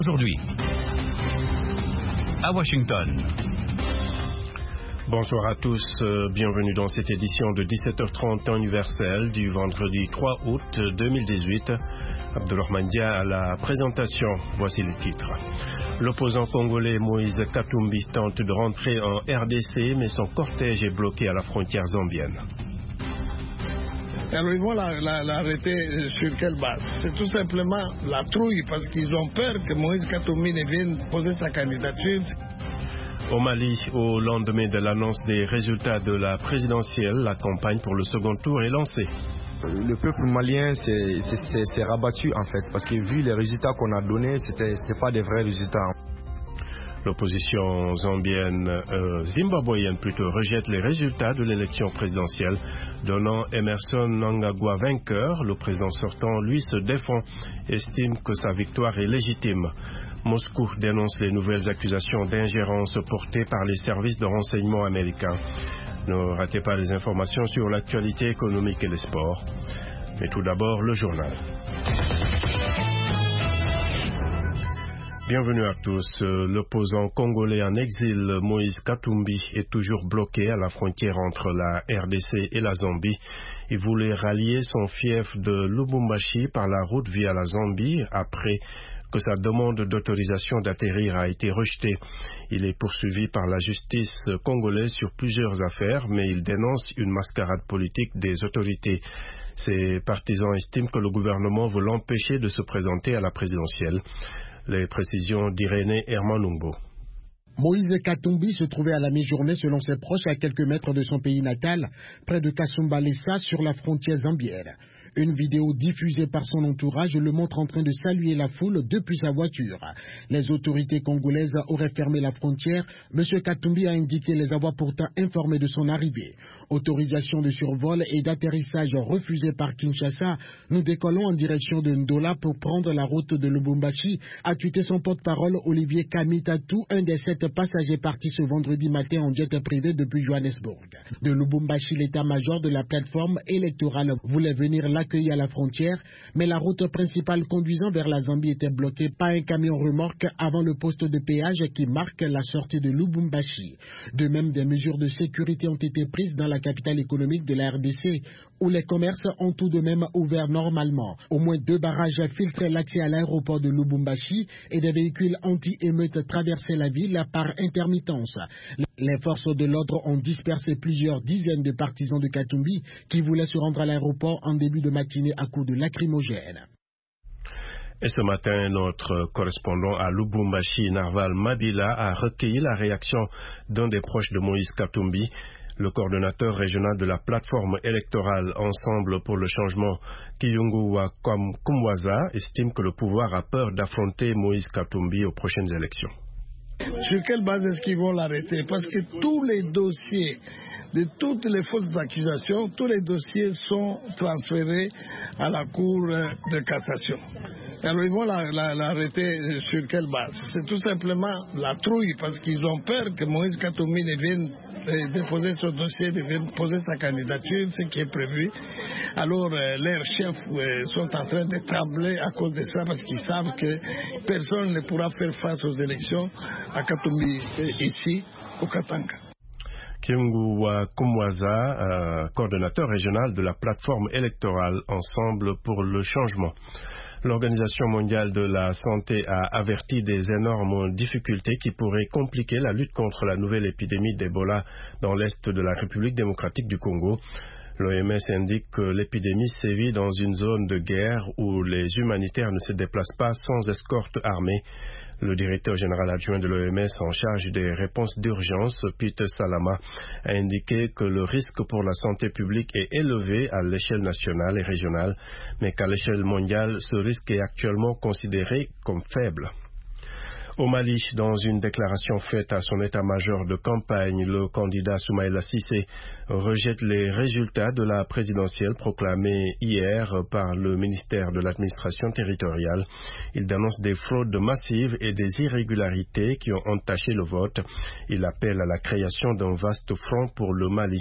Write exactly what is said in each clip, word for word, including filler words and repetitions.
Aujourd'hui, à Washington. Bonsoir à tous, euh, bienvenue dans cette édition de dix-sept heures trente temps universel du vendredi trois août deux mille dix-huit. Abdelrahman Dia à la présentation, voici les titres. L'opposant congolais Moïse Katumbi tente de rentrer en R D C, mais son cortège est bloqué à la frontière zambienne. Alors ils vont l'arrêter sur quelle base? C'est tout simplement la trouille, parce qu'ils ont peur que Moïse Katumbi ne vienne poser sa candidature. Au Mali, au lendemain de l'annonce des résultats de la présidentielle, la campagne pour le second tour est lancée. Le peuple malien s'est rabattu en fait, parce que vu les résultats qu'on a donnés, c'était c'était pas des vrais résultats. L'opposition zambienne, euh, zimbabwéenne plutôt, rejette les résultats de l'élection présidentielle, donnant Emerson Mnangagwa vainqueur. Le président sortant, lui, se défend, estime que sa victoire est légitime. Moscou dénonce les nouvelles accusations d'ingérence portées par les services de renseignement américains. Ne ratez pas les informations sur l'actualité économique et les sports. Mais tout d'abord, le journal. Bienvenue à tous. L'opposant congolais en exil, Moïse Katumbi, est toujours bloqué à la frontière entre la R D C et la Zambie. Il voulait rallier son fief de Lubumbashi par la route via la Zambie après que sa demande d'autorisation d'atterrir a été rejetée. Il est poursuivi par la justice congolaise sur plusieurs affaires, mais il dénonce une mascarade politique des autorités. Ses partisans estiment que le gouvernement veut l'empêcher de se présenter à la présidentielle. Les précisions d'Irénée Hermanumbo. Moïse Katumbi se trouvait à la mi-journée selon ses proches à quelques mètres de son pays natal, près de Kasumbalesa sur la frontière zambienne. Une vidéo diffusée par son entourage le montre en train de saluer la foule depuis sa voiture. Les autorités congolaises auraient fermé la frontière. Monsieur Katumbi a indiqué les avoir pourtant informés de son arrivée. Autorisation de survol et d'atterrissage refusée par Kinshasa. Nous décollons en direction de Ndola pour prendre la route de Lubumbashi, a tweeté son porte-parole Olivier Kamitatou, un des sept passagers partis ce vendredi matin en jet privé depuis Johannesburg. De Lubumbashi, l'état-major de la plateforme électorale voulait venir l'accueillir à la frontière, mais la route principale conduisant vers la Zambie était bloquée par un camion remorque avant le poste de péage qui marque la sortie de Lubumbashi. De même, des mesures de sécurité ont été prises dans la capitale économique de la R D C, où les commerces ont tout de même ouvert normalement. Au moins deux barrages filtraient l'accès à l'aéroport de Lubumbashi et des véhicules anti-émeutes traversaient la ville par intermittence. Les forces de l'ordre ont dispersé plusieurs dizaines de partisans de Katumbi qui voulaient se rendre à l'aéroport en début de matinée à coups de lacrymogènes. Et ce matin, notre correspondant à Lubumbashi, Narval Mabila, a recueilli la réaction d'un des proches de Moïse Katumbi. Le coordonnateur régional de la plateforme électorale Ensemble pour le changement, Kiyungu Kumwaza, estime que le pouvoir a peur d'affronter Moïse Katumbi aux prochaines élections. Sur quelle base est-ce qu'ils vont l'arrêter? Parce que tous les dossiers, de toutes les fausses accusations, tous les dossiers sont transférés à la Cour de cassation. Alors ils vont l'arrêter sur quelle base? C'est tout simplement la trouille, parce qu'ils ont peur que Moïse Katumbi ne vienne déposer son dossier, ne vienne poser sa candidature, ce qui est prévu. Alors euh, leurs chefs euh, sont en train de trembler à cause de ça, parce qu'ils savent que personne ne pourra faire face aux élections à Katumbi ici, au Katanga. Kiyungu Kumwaza, euh, coordonnateur régional de la plateforme électorale Ensemble pour le changement. L'Organisation mondiale de la santé a averti des énormes difficultés qui pourraient compliquer la lutte contre la nouvelle épidémie d'Ebola dans l'est de la République démocratique du Congo. L'O M S indique que l'épidémie sévit dans une zone de guerre où les humanitaires ne se déplacent pas sans escorte armée. Le directeur général adjoint de l'O M S en charge des réponses d'urgence, Peter Salama, a indiqué que le risque pour la santé publique est élevé à l'échelle nationale et régionale, mais qu'à l'échelle mondiale, ce risque est actuellement considéré comme faible. Au Mali, dans une déclaration faite à son état-major de campagne, le candidat Soumaïla Cissé rejette les résultats de la présidentielle proclamée hier par le ministère de l'administration territoriale. Il dénonce des fraudes massives et des irrégularités qui ont entaché le vote. Il appelle à la création d'un vaste front pour le Mali.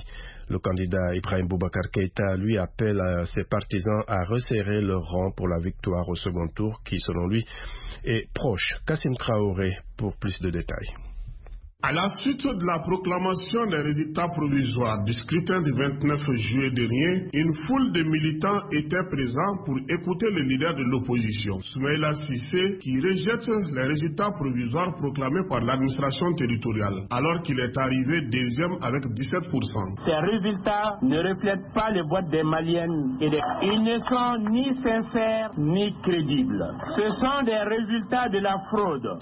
Le candidat Ibrahim Boubacar Keïta, lui, appelle à ses partisans à resserrer leur rang pour la victoire au second tour, qui, selon lui, est proche. Kassim Traoré pour plus de détails. À la suite de la proclamation des résultats provisoires du scrutin du vingt-neuf juillet dernier, une foule de militants était présents pour écouter le leader de l'opposition, Soumaïla Cissé, qui rejette les résultats provisoires proclamés par l'administration territoriale, alors qu'il est arrivé deuxième avec dix-sept pour cent. Ces résultats ne reflètent pas les votes des Maliennes et des... Ils ne sont ni sincères ni crédibles. Ce sont des résultats de la fraude,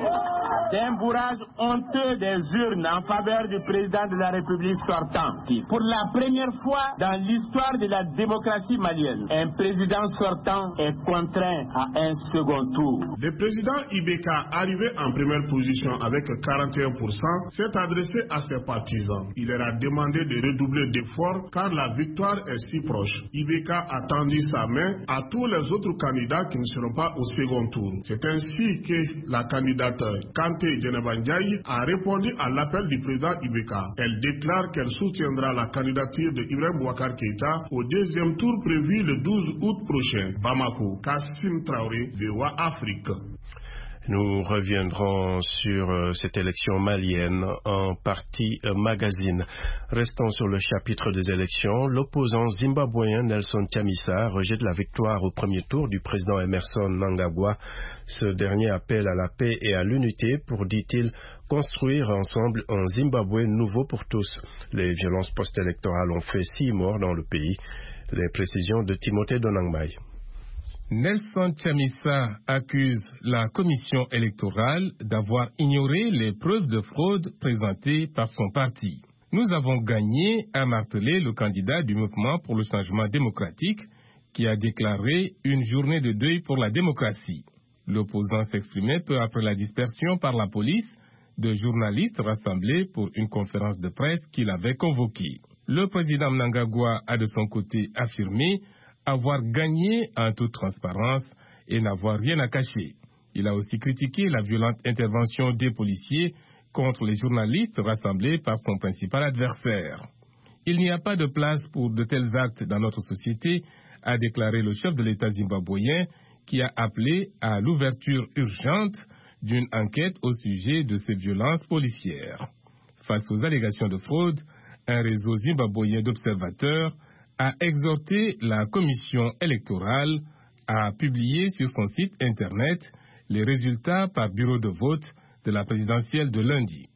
d'un bourrage honteux des urnes en faveur du président de la République sortant. Pour la première fois dans l'histoire de la démocratie malienne, un président sortant est contraint à un second tour. Le président Ibeka, arrivé en première position avec quarante et un pour cent, s'est adressé à ses partisans. Il leur a demandé de redoubler d'efforts car la victoire est si proche. Ibeka a tendu sa main à tous les autres candidats qui ne seront pas au second tour. C'est ainsi que la candidate Kanté Djenebandjaï a répondu à l'appel du président Ibeka. Elle déclare qu'elle soutiendra la candidature de Ibrahim Boubacar Keïta au deuxième tour prévu le douze août prochain. Bamako, Kassim Traoré, V O A Afrique. Nous reviendrons sur euh, cette élection malienne en partie euh, magazine. Restons sur le chapitre des élections. L'opposant zimbabwéen Nelson Chamisa rejette la victoire au premier tour du président Emerson Mnangagwa. Ce dernier appelle à la paix et à l'unité pour, dit-il, construire ensemble un Zimbabwe nouveau pour tous. Les violences post-électorales ont fait six morts dans le pays. Les précisions de Timothée Donangmai. Nelson Chamisa accuse la commission électorale d'avoir ignoré les preuves de fraude présentées par son parti. Nous avons gagné, a martelé le candidat du mouvement pour le changement démocratique qui a déclaré une journée de deuil pour la démocratie. L'opposant s'exprimait peu après la dispersion par la police de journalistes rassemblés pour une conférence de presse qu'il avait convoquée. Le président Mnangagwa a de son côté affirmé avoir gagné en toute transparence et n'avoir rien à cacher. Il a aussi critiqué la violente intervention des policiers contre les journalistes rassemblés par son principal adversaire. Il n'y a pas de place pour de tels actes dans notre société, a déclaré le chef de l'État zimbabwéen qui a appelé à l'ouverture urgente d'une enquête au sujet de ces violences policières. Face aux allégations de fraude, un réseau zimbabwéen d'observateurs a exhorté la commission électorale à publier sur son site internet les résultats par bureau de vote de la présidentielle de lundi.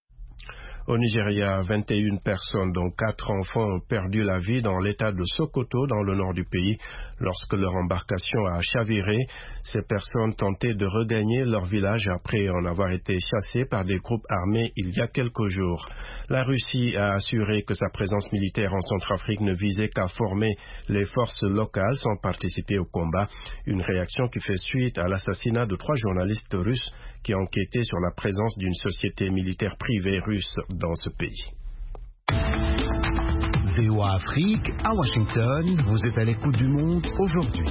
Au Nigeria, vingt et une personnes, dont quatre enfants, ont perdu la vie dans l'état de Sokoto, dans le nord du pays, lorsque leur embarcation a chaviré. Ces personnes tentaient de regagner leur village après en avoir été chassées par des groupes armés il y a quelques jours. La Russie a assuré que sa présence militaire en Centrafrique ne visait qu'à former les forces locales sans participer au combat, une réaction qui fait suite à l'assassinat de trois journalistes russes qui enquêtaient sur la présence d'une société militaire privée russe dans ce pays. V O A Afrique, à Washington, vous êtes à l'écoute du monde aujourd'hui.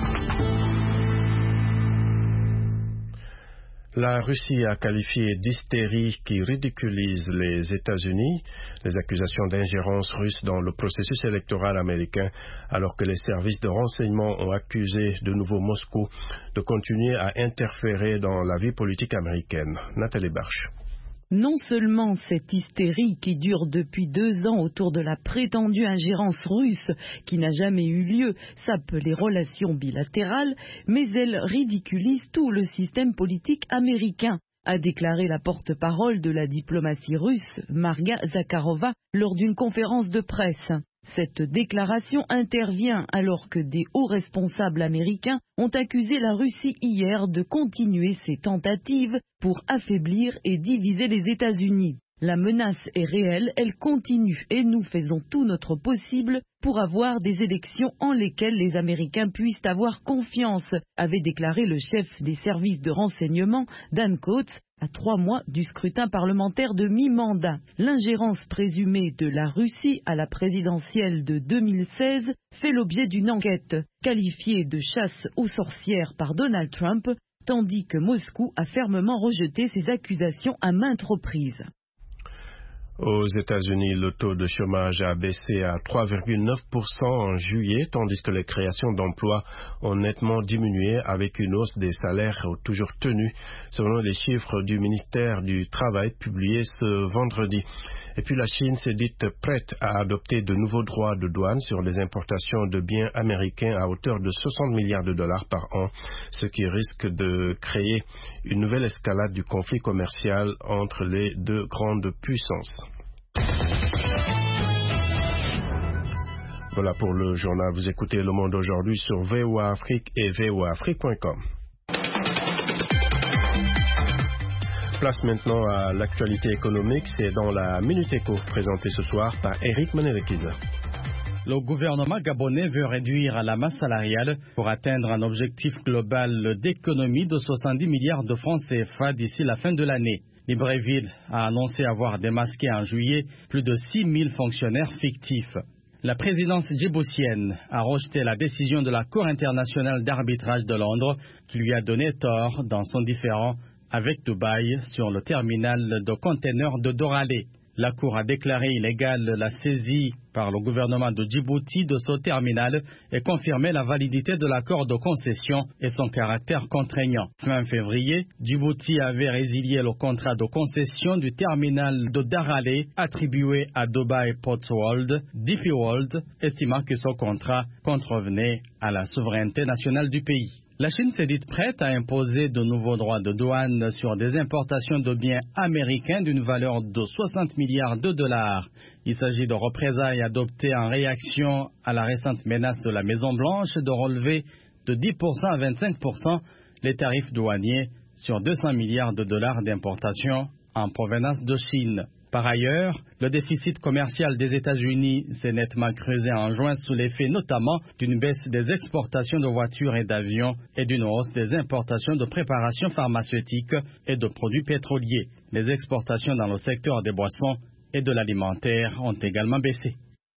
La Russie a qualifié d'hystérie qui ridiculise les États-Unis les accusations d'ingérence russe dans le processus électoral américain, alors que les services de renseignement ont accusé de nouveau Moscou de continuer à interférer dans la vie politique américaine. Nathalie Barche. Non seulement cette hystérie qui dure depuis deux ans autour de la prétendue ingérence russe qui n'a jamais eu lieu sape les relations bilatérales, mais elle ridiculise tout le système politique américain, a déclaré la porte-parole de la diplomatie russe, Maria Zakharova, lors d'une conférence de presse. Cette déclaration intervient alors que des hauts responsables américains ont accusé la Russie hier de continuer ses tentatives pour affaiblir et diviser les États-Unis. La menace est réelle, elle continue et nous faisons tout notre possible pour avoir des élections en lesquelles les Américains puissent avoir confiance, avait déclaré le chef des services de renseignement, Dan Coats, à trois mois du scrutin parlementaire de mi-mandat. L'ingérence présumée de la Russie à la présidentielle de deux mille seize fait l'objet d'une enquête, qualifiée de chasse aux sorcières par Donald Trump, tandis que Moscou a fermement rejeté ces accusations à maintes reprises. Aux États-Unis, le taux de chômage a baissé à trois virgule neuf pour cent en juillet, tandis que les créations d'emplois ont nettement diminué avec une hausse des salaires toujours tenue, selon les chiffres du ministère du Travail publiés ce vendredi. Et puis la Chine s'est dite prête à adopter de nouveaux droits de douane sur les importations de biens américains à hauteur de soixante milliards de dollars par an, ce qui risque de créer une nouvelle escalade du conflit commercial entre les deux grandes puissances. Voilà pour le journal. Vous écoutez Le Monde aujourd'hui sur V O A Afrique et V O A Afrique point com. Place maintenant à l'actualité économique. C'est dans la Minute Éco, présentée ce soir par Eric Menelekiza. Le gouvernement gabonais veut réduire la masse salariale pour atteindre un objectif global d'économie de soixante-dix milliards de francs C F A d'ici la fin de l'année. Libreville a annoncé avoir démasqué en juillet plus de six mille fonctionnaires fictifs. La présidence djiboutienne a rejeté la décision de la Cour internationale d'arbitrage de Londres qui lui a donné tort dans son différend avec Dubaï sur le terminal de conteneurs de Doralé. La Cour a déclaré illégale la saisie par le gouvernement de Djibouti de ce terminal et confirmé la validité de l'accord de concession et son caractère contraignant. Fin février, Djibouti avait résilié le contrat de concession du terminal de Daralé attribué à Dubai Ports World, D P World, estimant que ce contrat contrevenait à la souveraineté nationale du pays. La Chine s'est dite prête à imposer de nouveaux droits de douane sur des importations de biens américains d'une valeur de soixante milliards de dollars. Il s'agit de représailles adoptées en réaction à la récente menace de la Maison-Blanche de relever de dix pour cent à vingt-cinq pour cent les tarifs douaniers sur deux cents milliards de dollars d'importations en provenance de Chine. Par ailleurs, le déficit commercial des États-Unis s'est nettement creusé en juin sous l'effet notamment d'une baisse des exportations de voitures et d'avions et d'une hausse des importations de préparations pharmaceutiques et de produits pétroliers. Les exportations dans le secteur des boissons et de l'alimentaire ont également baissé.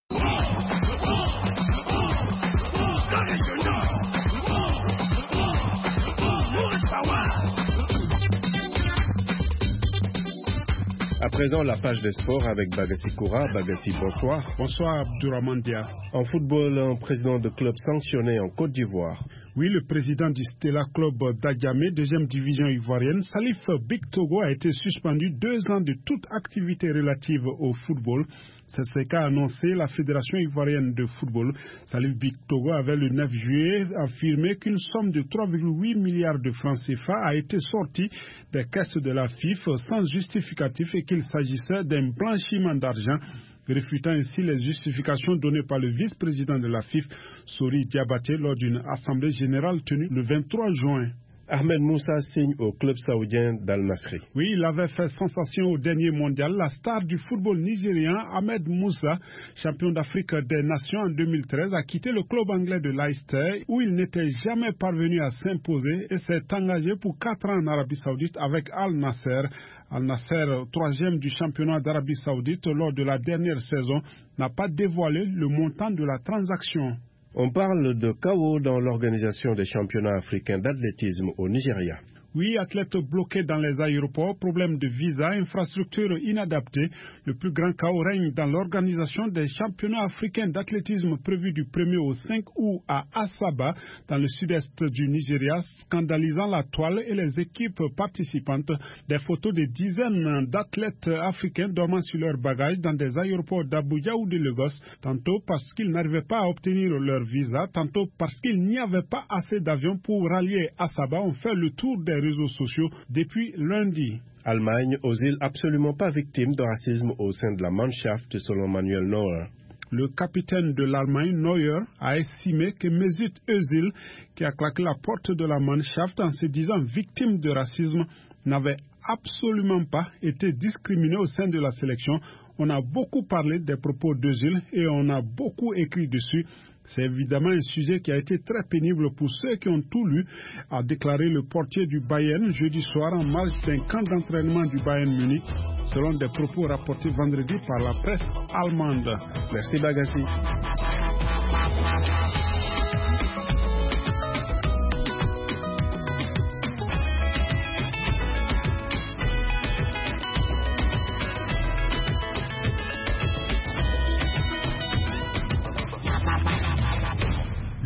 À présent, la page des sports avec Bagassi Koura. Bagassi, bonsoir. Bonsoir, Abdourahmane Dia. En football, un président de club sanctionné en Côte d'Ivoire. Oui, le président du Stella Club d'Agamé, deuxième division ivoirienne, Salif Big Togo, a été suspendu deux ans de toute activité relative au football. C'est ce qu'a annoncé la Fédération ivoirienne de football. Salif Big Togo avait le neuf juillet affirmé qu'une somme de trois virgule huit milliards de francs C F A a été sortie des caisses de la F I F sans justificatif et qu'il s'agissait d'un blanchiment d'argent, réfutant ainsi les justifications données par le vice-président de la F I F, Sori Diabaté, lors d'une assemblée générale tenue le vingt-trois juin. Ahmed Moussa signe au club saoudien d'Al-Nasri. Oui, il avait fait sensation au dernier mondial. La star du football nigérien, Ahmed Moussa, champion d'Afrique des Nations en deux mille treize, a quitté le club anglais de Leicester où il n'était jamais parvenu à s'imposer et s'est engagé pour quatre ans en Arabie Saoudite avec Al-Nasser. Al-Nasser, troisième du championnat d'Arabie Saoudite lors de la dernière saison, n'a pas dévoilé le montant de la transaction. On parle de chaos dans l'organisation des championnats africains d'athlétisme au Nigeria. Oui, athlètes bloqués dans les aéroports, problèmes de visa, infrastructures inadaptées. Le plus grand chaos règne dans l'organisation des championnats africains d'athlétisme prévus du premier au cinq août à Asaba, dans le sud-est du Nigeria, scandalisant la toile et les équipes participantes. Des photos de dizaines d'athlètes africains dormant sur leurs bagages dans des aéroports d'Abuja ou de Lagos, tantôt parce qu'ils n'arrivaient pas à obtenir leur visa, tantôt parce qu'il n'y avait pas assez d'avions pour rallier Asaba, ont fait le tour des réseaux sociaux depuis lundi. Allemagne aux îles absolument pas victime de racisme au sein de la Mannschaft, selon Manuel Neuer. Le capitaine de l'Allemagne, Neuer, a estimé que Mesut Özil, qui a claqué la porte de la Mannschaft en se disant victime de racisme, n'avait absolument pas été discriminé au sein de la sélection. On a beaucoup parlé des propos d'Özil et on a beaucoup écrit dessus. C'est évidemment un sujet qui a été très pénible pour ceux qui ont tout lu, a déclaré le portier du Bayern jeudi soir en marge d'un camp d'entraînement du Bayern Munich, selon des propos rapportés vendredi par la presse allemande. Merci Bagassi.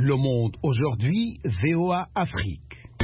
Le Monde aujourd'hui, V O A Afrique.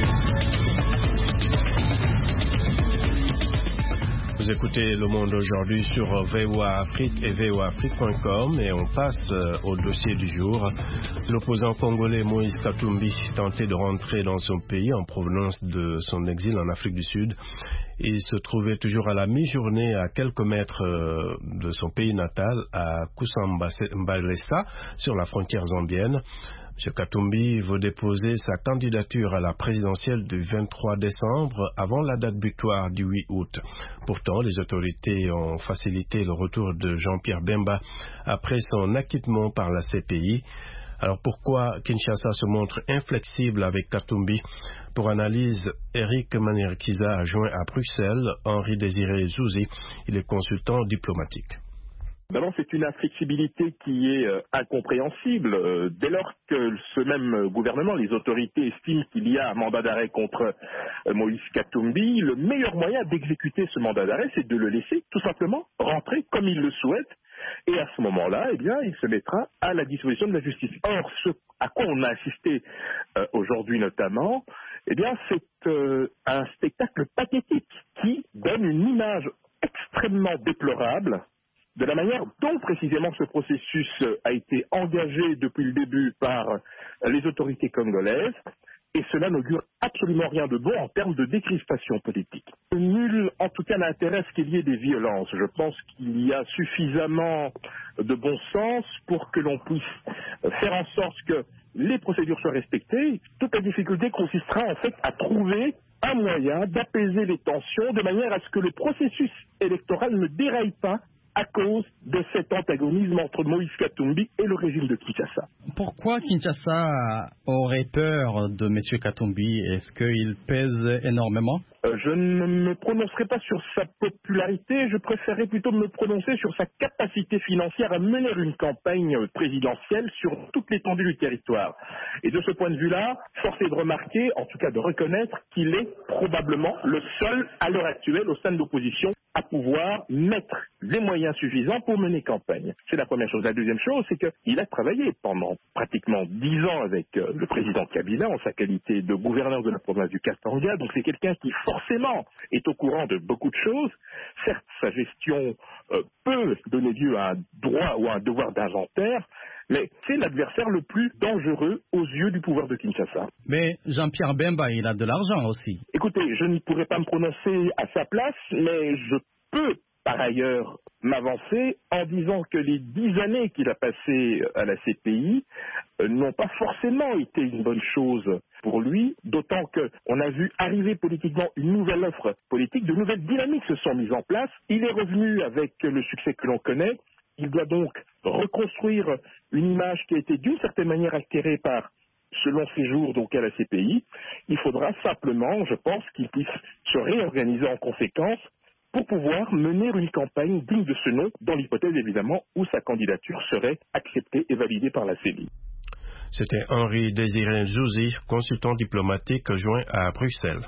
Vous écoutez Le Monde aujourd'hui sur V O A Afrique et V O A Afrique point com et on passe au dossier du jour. L'opposant congolais Moïse Katumbi tentait de rentrer dans son pays en provenance de son exil en Afrique du Sud. Il se trouvait toujours à la mi-journée à quelques mètres de son pays natal, à Kusamba-Balesa, sur la frontière zambienne. M. Katumbi veut déposer sa candidature à la présidentielle du vingt-trois décembre avant la date butoir du huit août. Pourtant, les autorités ont facilité le retour de Jean-Pierre Bemba après son acquittement par la C P I. Alors pourquoi Kinshasa se montre inflexible avec Katumbi? Pour analyse, Eric Manirkiza a joint à Bruxelles Henri Désiré Zouzi, il est consultant diplomatique. D'abord, c'est une inflexibilité qui est euh, incompréhensible. Euh, dès lors que ce même gouvernement, les autorités estiment qu'il y a un mandat d'arrêt contre euh, Moïse Katumbi, le meilleur moyen d'exécuter ce mandat d'arrêt, c'est de le laisser tout simplement rentrer comme il le souhaite. Et à ce moment-là, eh bien, il se mettra à la disposition de la justice. Or, ce à quoi on a assisté euh, aujourd'hui notamment, eh bien, c'est euh, un spectacle pathétique qui donne une image extrêmement déplorable de la manière dont précisément ce processus a été engagé depuis le début par les autorités congolaises, et cela n'augure absolument rien de bon en termes de décrispation politique. Nul, en tout cas, n'intéresse à ce qu'il y ait des violences. Je pense qu'il y a suffisamment de bon sens pour que l'on puisse faire en sorte que les procédures soient respectées. Toute la difficulté consistera en fait à trouver un moyen d'apaiser les tensions de manière à ce que le processus électoral ne déraille pas à cause de cet antagonisme entre Moïse Katumbi et le régime de Kinshasa. Pourquoi Kinshasa aurait peur de M. Katumbi? Est-ce qu'il pèse énormément? euh, Je ne me prononcerai pas sur sa popularité, je préférerais plutôt me prononcer sur sa capacité financière à mener une campagne présidentielle sur toute l'étendue du territoire. Et de ce point de vue-là, force est de remarquer, en tout cas de reconnaître, qu'il est probablement le seul à l'heure actuelle au sein de l'opposition à pouvoir mettre les moyens suffisants pour mener campagne. C'est la première chose. La deuxième chose, c'est qu'il a travaillé pendant pratiquement dix ans avec euh, le président Kabila en sa qualité de gouverneur de la province du Katanga. Donc c'est quelqu'un qui forcément est au courant de beaucoup de choses. Certes, sa gestion euh, peut donner lieu à un droit ou à un devoir d'inventaire, mais c'est l'adversaire le plus dangereux aux yeux du pouvoir de Kinshasa. Mais Jean-Pierre Bemba, il a de l'argent aussi. Écoutez, je ne pourrais pas me prononcer à sa place, mais je peux par ailleurs m'avancer en disant que les dix années qu'il a passées à la C P I euh, n'ont pas forcément été une bonne chose pour lui, d'autant qu'on a vu arriver politiquement une nouvelle offre politique, de nouvelles dynamiques se sont mises en place. Il est revenu avec le succès que l'on connaît. Il doit donc reconstruire une image qui a été d'une certaine manière altérée par ce long séjour donc à la C P I. Il faudra simplement, je pense, qu'il puisse se réorganiser en conséquence pour pouvoir mener une campagne digne de ce nom, dans l'hypothèse évidemment où sa candidature serait acceptée et validée par la C E N I. C'était Henri Désiré Zouzi, consultant diplomatique joint à Bruxelles.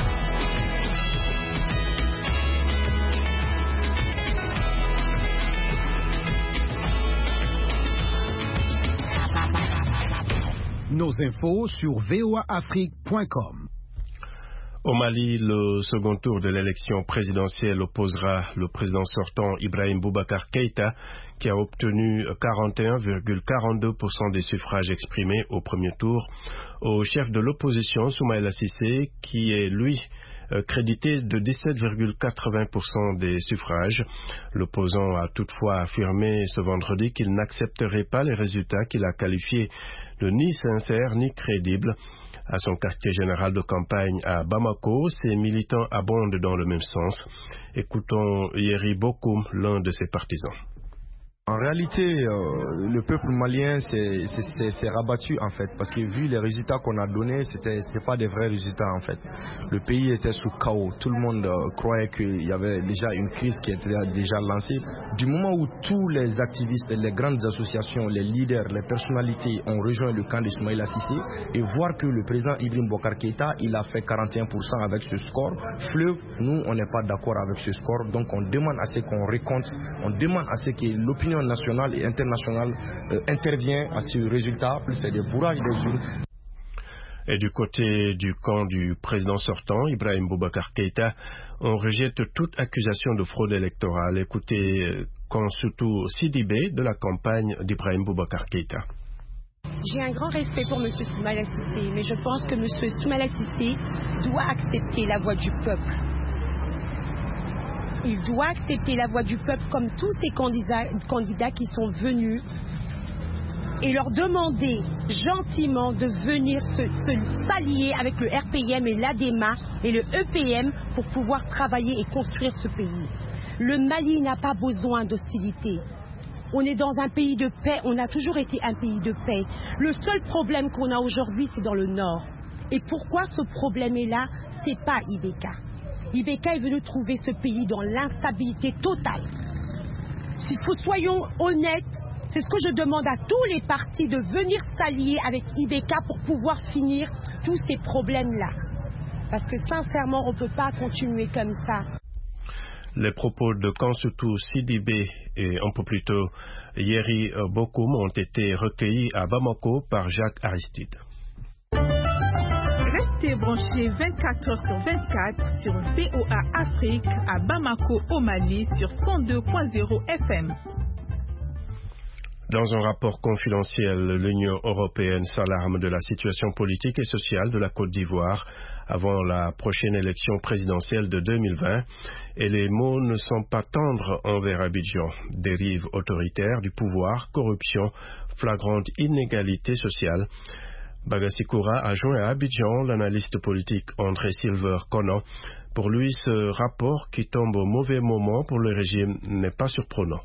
Nos infos sur V O A Afrique point com. Au Mali, le second tour de l'élection présidentielle opposera le président sortant Ibrahim Boubacar Keïta, qui a obtenu quarante et un virgule quarante-deux pour cent des suffrages exprimés au premier tour, au chef de l'opposition Soumaïla Cissé, qui est lui crédité de dix-sept virgule quatre-vingts pour cent des suffrages. L'opposant a toutefois affirmé ce vendredi qu'il n'accepterait pas les résultats qu'il a qualifiés de ni sincères ni crédibles. À son quartier général de campagne à Bamako, ses militants abondent dans le même sens. Écoutons Yeri Bokoum, l'un de ses partisans. En réalité, euh, le peuple malien s'est rabattu en fait, parce que vu les résultats qu'on a donnés, c'était c'était pas des vrais résultats en fait. Le pays était sous chaos. Tout le monde euh, croyait qu'il y avait déjà une crise qui était déjà lancée. Du moment où tous les activistes, les grandes associations, les leaders, les personnalités ont rejoint le camp de Soumaïla Cissé, et voir que le président Ibrahim Boubacar Keïta, il a fait quarante et un pour cent avec ce score, fleuve, nous on n'est pas d'accord avec ce score, donc on demande à ce qu'on récompte, on demande à ce que l'opinion l'opinion nationale et internationale euh, intervient à ce résultat, plus c'est des bourrages des urnes. Et du côté du camp du président sortant, Ibrahim Boubacar Keïta, on rejette toute accusation de fraude électorale. Écoutez Kansutu Sidibé de la campagne d'Ibrahim Boubacar Keïta. J'ai un grand respect pour M. Soumaïla Cissé, mais je pense que M. Soumaïla Cissé doit accepter la voix du peuple. Il doit accepter la voix du peuple comme tous ces candidats, candidats qui sont venus et leur demander gentiment de venir se, se s'allier avec le R P M et l'A D M A et le E P M pour pouvoir travailler et construire ce pays. Le Mali n'a pas besoin d'hostilité. On est dans un pays de paix, on a toujours été un pays de paix. Le seul problème qu'on a aujourd'hui, c'est dans le nord. Et pourquoi ce problème est là? C'est pas I B K. I B K est venu trouver ce pays dans l'instabilité totale. Si nous soyons honnêtes, c'est ce que je demande à tous les partis de venir s'allier avec I B K pour pouvoir finir tous ces problèmes-là. Parce que sincèrement, on ne peut pas continuer comme ça. Les propos de Kansutu Sidibé et un peu plus tôt Yeri Bokoum ont été recueillis à Bamako par Jacques Aristide. Restez branchés vingt-quatre heures sur vingt-quatre sur V O A Afrique à Bamako au Mali sur cent deux point zéro F M. Dans un rapport confidentiel, l'Union européenne s'alarme de la situation politique et sociale de la Côte d'Ivoire avant la prochaine élection présidentielle de deux mille vingt, et les mots ne sont pas tendres envers Abidjan. Dérive autoritaire du pouvoir, corruption, flagrante inégalité sociale. Bagasikoura a joint à Abidjan l'analyste politique André Silver Conan. Pour lui, ce rapport qui tombe au mauvais moment pour le régime n'est pas surprenant.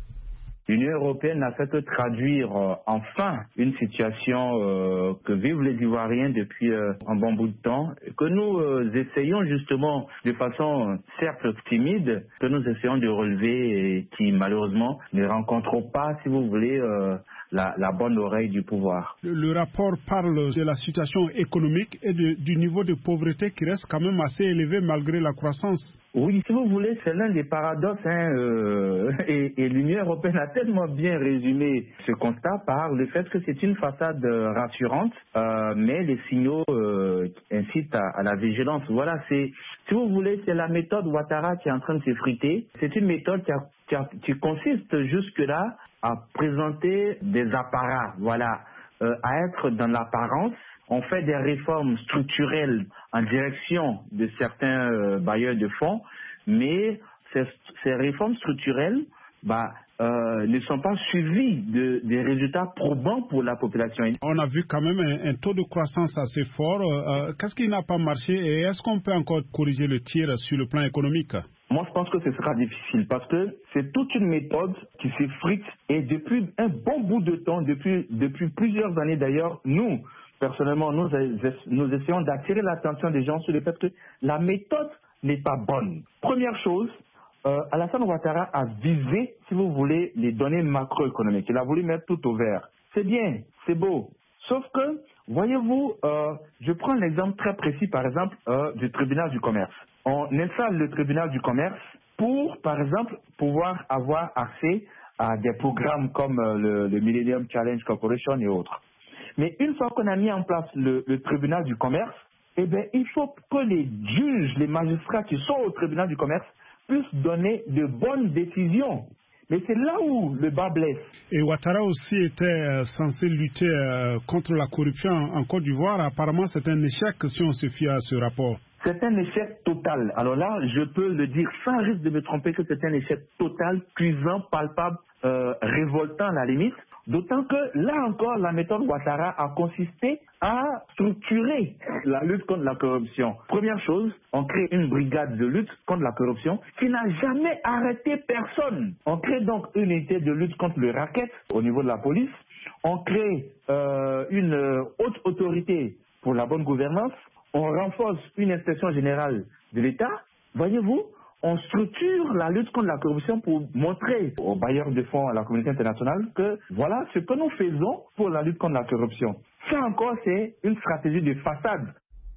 L'Union européenne n'a fait que traduire euh, enfin une situation euh, que vivent les Ivoiriens depuis euh, un bon bout de temps, que nous euh, essayons justement de façon euh, certes timide, que nous essayons de relever et qui malheureusement ne rencontrent pas, si vous voulez, euh, la, la bonne oreille du pouvoir. Le, le rapport parle de la situation économique et de, du niveau de pauvreté qui reste quand même assez élevé malgré la croissance. Oui, si vous voulez, c'est l'un des paradoxes, hein, euh, et, et l'Union européenne a tellement bien résumé ce constat par le fait que c'est une façade euh, rassurante, euh, mais les signaux euh, incitent à, à la vigilance. Voilà, c'est, si vous voulez, c'est la méthode Ouattara qui est en train de s'effriter. C'est une méthode qui, a, qui, a, qui consiste jusque-là à présenter des apparats, voilà, euh, à être dans l'apparence. On fait des réformes structurelles en direction de certains euh, bailleurs de fonds, mais ces, ces réformes structurelles bah, euh, ne sont pas suivies de, des résultats probants pour la population. On a vu quand même un, un taux de croissance assez fort. Euh, qu'est-ce qui n'a pas marché et est-ce qu'on peut encore corriger le tir sur le plan économique? Moi, je pense que ce sera difficile parce que c'est toute une méthode qui s'effrite et depuis un bon bout de temps, depuis, depuis plusieurs années d'ailleurs, nous, personnellement, nous, nous essayons d'attirer l'attention des gens sur le fait que la méthode n'est pas bonne. Première chose, euh, Alassane Ouattara a visé, si vous voulez, les données macroéconomiques. Il a voulu mettre tout au vert. C'est bien, c'est beau. Sauf que, voyez-vous, euh, je prends l'exemple très précis, par exemple, euh, du tribunal du commerce. On installe le tribunal du commerce pour, par exemple, pouvoir avoir accès à des programmes comme euh, le, le Millennium Challenge Corporation et autres. Mais une fois qu'on a mis en place le, le tribunal du commerce, eh bien, il faut que les juges, les magistrats qui sont au tribunal du commerce puissent donner de bonnes décisions. Mais c'est là où le bas blesse. Et Ouattara aussi était euh, censé lutter euh, contre la corruption en, en Côte d'Ivoire. Apparemment, c'est un échec si on se fie à ce rapport. C'est un échec total. Alors là, je peux le dire sans risque de me tromper que c'est un échec total, cuisant, palpable, euh, révoltant à la limite. D'autant que, là encore, la méthode Ouattara a consisté à structurer la lutte contre la corruption. Première chose, on crée une brigade de lutte contre la corruption qui n'a jamais arrêté personne. On crée donc une unité de lutte contre le racket au niveau de la police. On crée euh, une euh, haute autorité pour la bonne gouvernance. On renforce une inspection générale de l'État. Voyez-vous, on structure la lutte contre la corruption pour montrer aux bailleurs de fonds, à la communauté internationale, que voilà ce que nous faisons pour la lutte contre la corruption. Ça encore, c'est une stratégie de façade.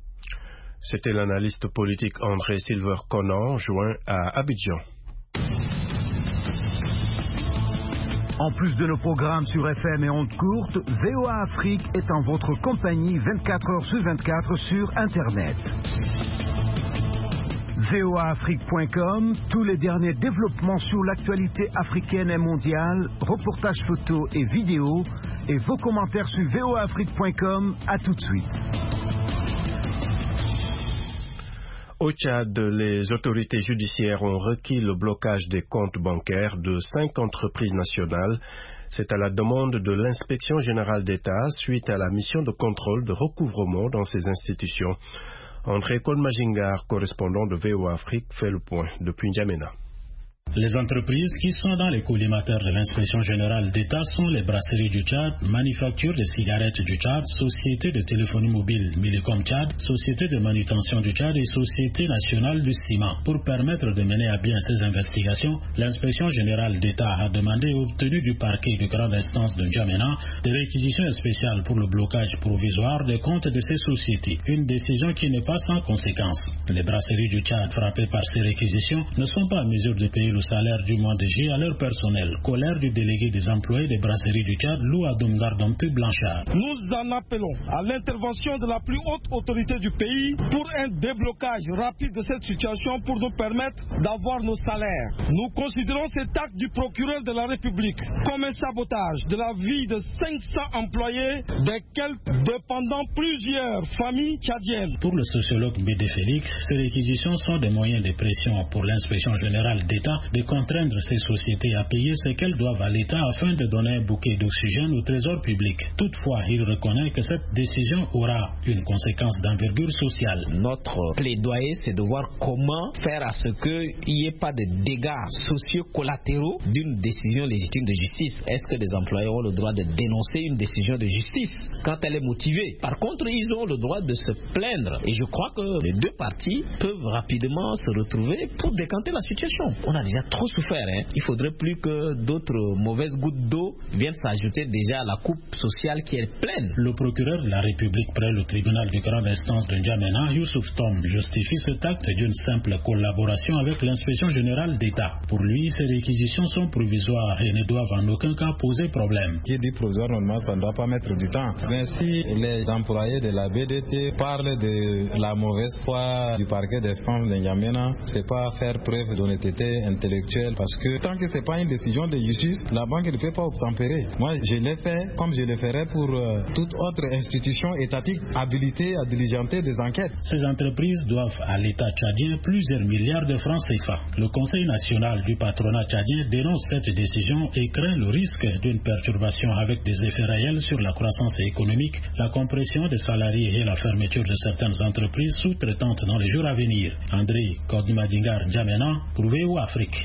C'était l'analyste politique André Silver Conan, joint à Abidjan. En plus de nos programmes sur F M et ondes courtes, V O A Afrique est en votre compagnie vingt-quatre heures sur vingt-quatre sur Internet. V O A Afrique point com, tous les derniers développements sur l'actualité africaine et mondiale, reportages photos et vidéos, et vos commentaires sur V O A Afrique point com. À tout de suite. Au Tchad, les autorités judiciaires ont requis le blocage des comptes bancaires de cinq entreprises nationales. C'est à la demande de l'Inspection générale d'État suite à la mission de contrôle de recouvrement dans ces institutions. André Kolmagingar, correspondant de V O A Afrique, fait le point depuis N'Djamena. Les entreprises qui sont dans les collimateurs de l'inspection générale d'État sont les brasseries du Tchad, Manufacture de cigarettes du Tchad, Société de téléphonie mobile Millicom Tchad, Société de manutention du Tchad et Société nationale du ciment. Pour permettre de mener à bien ces investigations, l'inspection générale d'État a demandé et obtenu du parquet de grande instance de N'Djamena des réquisitions spéciales pour le blocage provisoire des comptes de ces sociétés. Une décision qui n'est pas sans conséquences. Les brasseries du Tchad frappées par ces réquisitions ne sont pas en mesure de payer le salaire du mois de juillet à leur personnel. Colère du délégué des employés des brasseries du Tchad, Lou Adomgar Domtu Blanchard. Nous en appelons à l'intervention de la plus haute autorité du pays pour un déblocage rapide de cette situation pour nous permettre d'avoir nos salaires. Nous considérons cet acte du procureur de la République comme un sabotage de la vie de cinq cents employés, desquels dépendant plusieurs familles tchadiennes. Pour le sociologue Bédé Félix, ces réquisitions sont des moyens de pression pour l'inspection générale d'État de contraindre ces sociétés à payer ce qu'elles doivent à l'État afin de donner un bouquet d'oxygène au trésor public. Toutefois, il reconnaît que cette décision aura une conséquence d'envergure sociale. Notre plaidoyer, c'est de voir comment faire à ce qu'il n'y ait pas de dégâts sociaux collatéraux d'une décision légitime de justice. Est-ce que les employés ont le droit de dénoncer une décision de justice quand elle est motivée? Par contre, ils ont le droit de se plaindre. Et je crois que les deux parties peuvent rapidement se retrouver pour décanter la situation. On a déjà trop souffert, hein. Il faudrait plus que d'autres mauvaises gouttes d'eau viennent s'ajouter déjà à la coupe sociale qui est pleine. Le procureur de la République près le tribunal de grande instance de N'Djamena, Youssouf Tom, justifie cet acte d'une simple collaboration avec l'inspection générale d'État. Pour lui, ces réquisitions sont provisoires et ne doivent en aucun cas poser problème. Qui dit provisoire, normalement, ça ne doit pas mettre du temps. Mais si les employés de la B D T parlent de la mauvaise foi du parquet d'instance de N'Djamena, c'est pas faire preuve d'honnêteté intellectuelle, parce que tant que c'est pas une décision de justice, la banque ne peut pas obtempérer. Moi, je l'ai fait comme je le ferais pour euh, toute autre institution étatique habilitée à diligenter des enquêtes. Ces entreprises doivent à l'État tchadien plusieurs milliards de francs C F A. Le Conseil national du patronat tchadien dénonce cette décision et craint le risque d'une perturbation avec des effets réels sur la croissance économique, la compression des salariés et la fermeture de certaines entreprises sous-traitantes dans les jours à venir. André Kodmadingar N'Djamena pour V O A Afrique.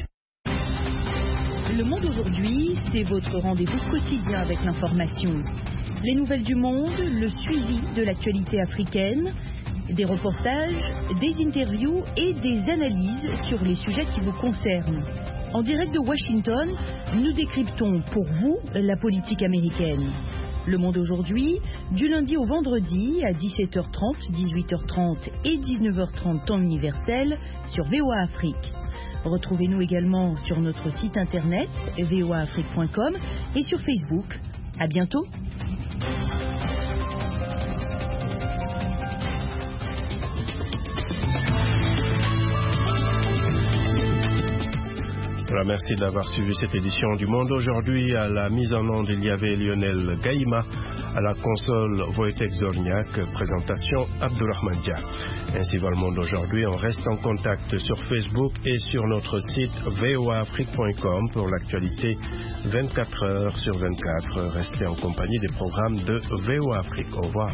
Le Monde aujourd'hui, c'est votre rendez-vous quotidien avec l'information. Les nouvelles du monde, le suivi de l'actualité africaine, des reportages, des interviews et des analyses sur les sujets qui vous concernent. En direct de Washington, nous décryptons pour vous la politique américaine. Le Monde aujourd'hui, du lundi au vendredi à dix-sept heures trente, dix-huit heures trente et dix-neuf heures trente temps universel sur V O A Afrique. Retrouvez-nous également sur notre site internet V O A Afrique point com et sur Facebook. À bientôt. Voilà, merci d'avoir suivi cette édition du Monde aujourd'hui. À la mise en onde, il y avait Lionel Gaïma, à la console Wojtek Zorniak, présentation Abdourahmane Dia. Ainsi va le Monde aujourd'hui. On reste en contact sur Facebook et sur notre site V O A Afrique point com pour l'actualité vingt-quatre heures sur vingt-quatre. Restez en compagnie des programmes de V O A Afrique. Au revoir.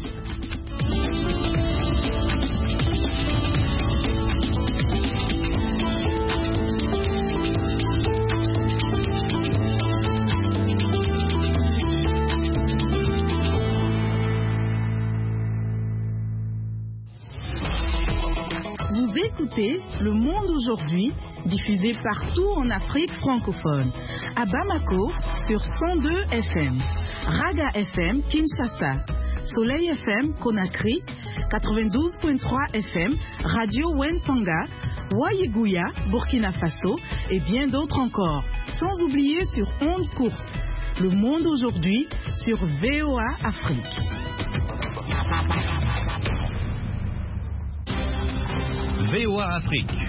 Écoutez Le Monde aujourd'hui, diffusé partout en Afrique francophone. À Bamako, sur cent deux F M. Raga F M, Kinshasa. Soleil F M Conakry, quatre-vingt-douze point trois F M, Radio Wentanga, Wayeguya, Burkina Faso et bien d'autres encore. Sans oublier sur ondes courtes. Le monde aujourd'hui sur V O A Afrique. V O A Afrique,